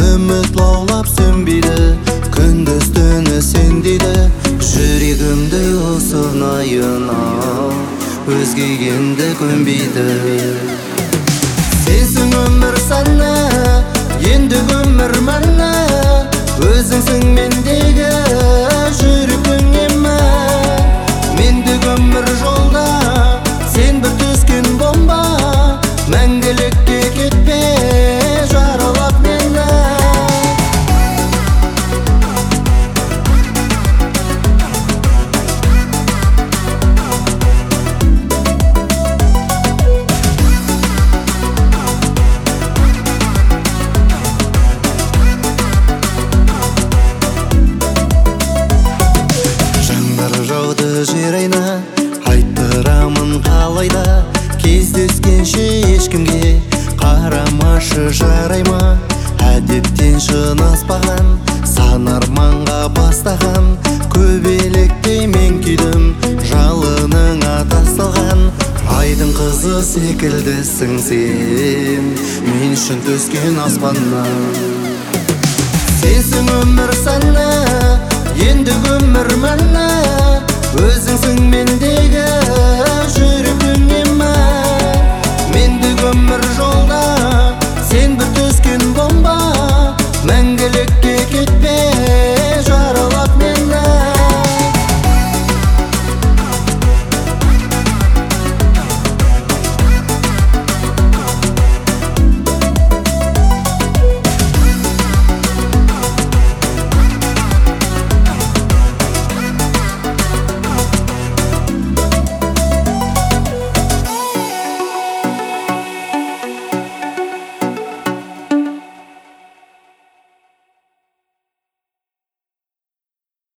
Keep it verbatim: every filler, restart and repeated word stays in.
үміт лаулап сөнбейді, күндіз түні сен дейді. Жүрегімді ұсынайын ал, өзгеге енді көнбейді. Сенсің өмір сәні, енді өмір мәні, өзіңсің мендегі жүректің емі. Мендегі өмір жолда сен бір түскен бомба, мәңгілікке кетпе жаралап мені. Жер айна, айттырамын қалайда, кездескенше ешкімге қарамашы жарай ма? Әдептен шынаспаған, сан арманға бастаған, көбелектей мен күйдім, жалыныңа тасталған. Айдың қызы секілдісің сен, мен үшін түскен аспаннан. Сенсің өмір сәні, енді өмір мәні, өзіңсің мендегі жүрегің емі. Мендегі өмір жол